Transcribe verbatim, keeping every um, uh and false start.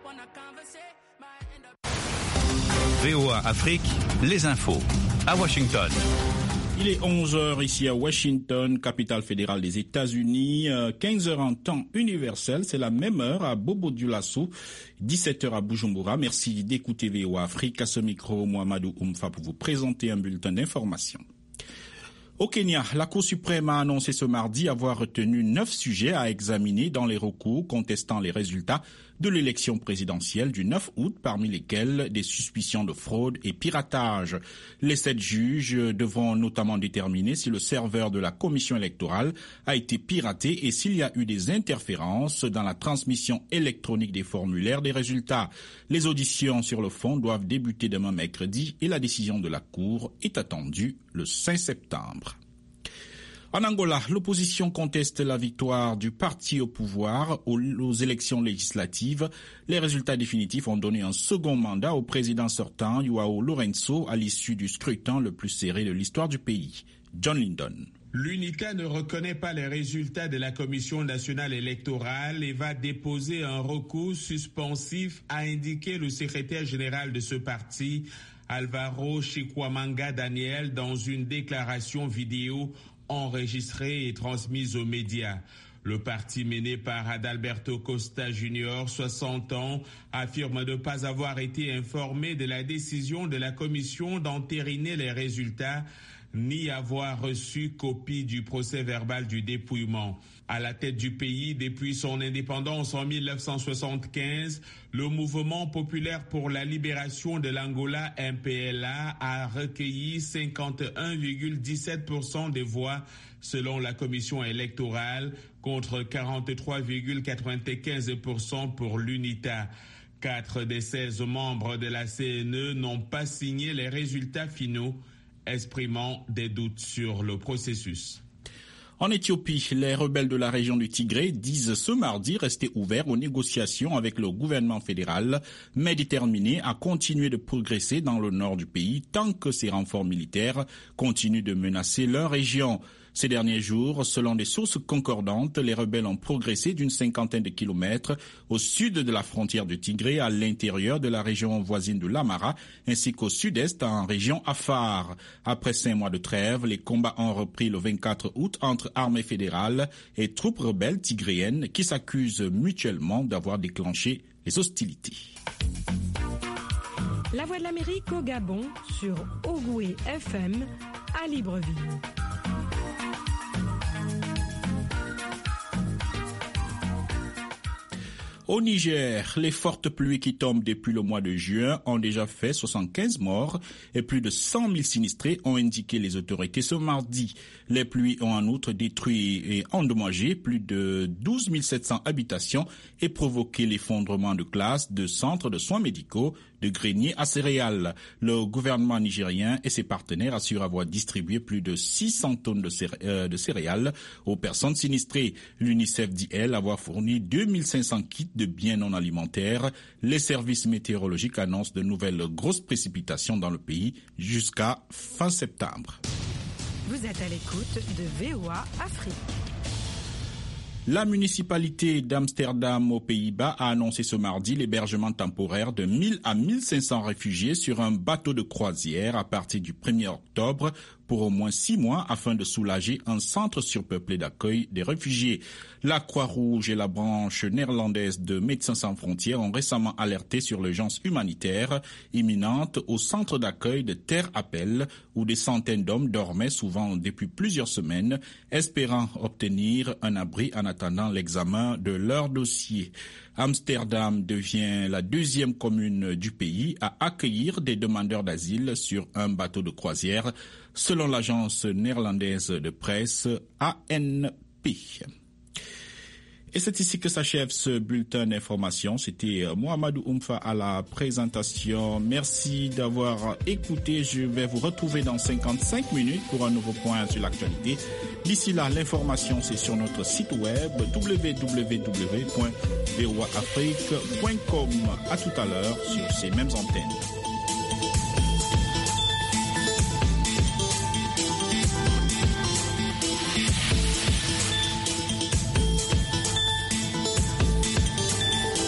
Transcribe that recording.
V O A Afrique, les infos. À Washington. Il est onze heures ici à Washington, capitale fédérale des États-Unis, quinze heures en temps universel, c'est la même heure à Bobo-Dioulasso, dix-sept heures à Bujumbura. Merci d'écouter V O A Afrique. À ce micro, Mohamedou Oumfa pour vous présenter un bulletin d'information. Au Kenya, la Cour suprême a annoncé ce mardi avoir retenu neuf sujets à examiner dans les recours contestant les résultats de l'élection présidentielle du neuf août, parmi lesquels des suspicions de fraude et piratage. Les sept juges devront notamment déterminer si le serveur de la commission électorale a été piraté et s'il y a eu des interférences dans la transmission électronique des formulaires des résultats. Les auditions sur le fond doivent débuter demain mercredi et la décision de la Cour est attendue le cinq septembre. En Angola, l'opposition conteste la victoire du parti au pouvoir aux élections législatives. Les résultats définitifs ont donné un second mandat au président sortant, João Lourenço, à l'issue du scrutin le plus serré de l'histoire du pays. John Lyndon. L'UNITA ne reconnaît pas les résultats de la Commission nationale électorale et va déposer un recours suspensif, a indiqué le secrétaire général de ce parti, Alvaro Chikwamanga Daniel, dans une déclaration vidéo enregistrée et transmise aux médias. Le parti mené par Adalberto Costa Junior, soixante ans, affirme ne pas avoir été informé de la décision de la commission d'entériner les résultats, ni avoir reçu copie du procès-verbal du dépouillement. À la tête du pays, depuis son indépendance en mille neuf cent soixante-quinze, le Mouvement populaire pour la libération de l'Angola, M P L A, a recueilli cinquante et un virgule dix-sept pour cent des voix selon la commission électorale, contre quarante-trois virgule quatre-vingt-quinze pour cent pour l'UNITA. Quatre des seize membres de la C N E n'ont pas signé les résultats finaux, exprimant des doutes sur le processus. En Éthiopie, les rebelles de la région du Tigré disent ce mardi rester ouverts aux négociations avec le gouvernement fédéral, mais déterminés à continuer de progresser dans le nord du pays tant que ces renforts militaires continuent de menacer leur région. Ces derniers jours, selon des sources concordantes, les rebelles ont progressé d'une cinquantaine de kilomètres au sud de la frontière du Tigré, à l'intérieur de la région voisine de l'Amara, ainsi qu'au sud-est en région Afar. Après cinq mois de trêve, les combats ont repris le vingt-quatre août entre armées fédérales et troupes rebelles tigréennes qui s'accusent mutuellement d'avoir déclenché les hostilités. La Voix de l'Amérique au Gabon sur Ogoué F M à Libreville. Au Niger, les fortes pluies qui tombent depuis le mois de juin ont déjà fait soixante-quinze morts et plus de cent mille sinistrés, ont indiqué les autorités ce mardi. Les pluies ont en outre détruit et endommagé plus de douze mille sept cents habitations et provoqué l'effondrement de classes, de centres de soins médicaux, de greniers à céréales. Le gouvernement nigérien et ses partenaires assurent avoir distribué plus de six cents tonnes de, céré- euh, de céréales aux personnes sinistrées. L'UNICEF dit, elle, avoir fourni deux mille cinq cents kits de biens non alimentaires. Les services météorologiques annoncent de nouvelles grosses précipitations dans le pays jusqu'à fin septembre. Vous êtes à l'écoute de V O A Afrique. La municipalité d'Amsterdam aux Pays-Bas a annoncé ce mardi l'hébergement temporaire de mille à mille cinq cents réfugiés sur un bateau de croisière à partir du premier octobre pour au moins six mois afin de soulager un centre surpeuplé d'accueil des réfugiés. La Croix-Rouge et la branche néerlandaise de Médecins sans frontières ont récemment alerté sur l'urgence humanitaire imminente au centre d'accueil de Ter-Appel où des centaines d'hommes dormaient souvent depuis plusieurs semaines, espérant obtenir un abri en attendant l'examen de leur dossier. Amsterdam devient la deuxième commune du pays à accueillir des demandeurs d'asile sur un bateau de croisière, selon l'agence néerlandaise de presse A N P. Et c'est ici que s'achève ce bulletin d'information. C'était Mohamedou Oumfa à la présentation. Merci d'avoir écouté. Je vais vous retrouver dans cinquante-cinq minutes pour un nouveau point sur l'actualité. D'ici là, l'information, c'est sur notre site web w w w point v o a afrique point com. À tout à l'heure sur ces mêmes antennes.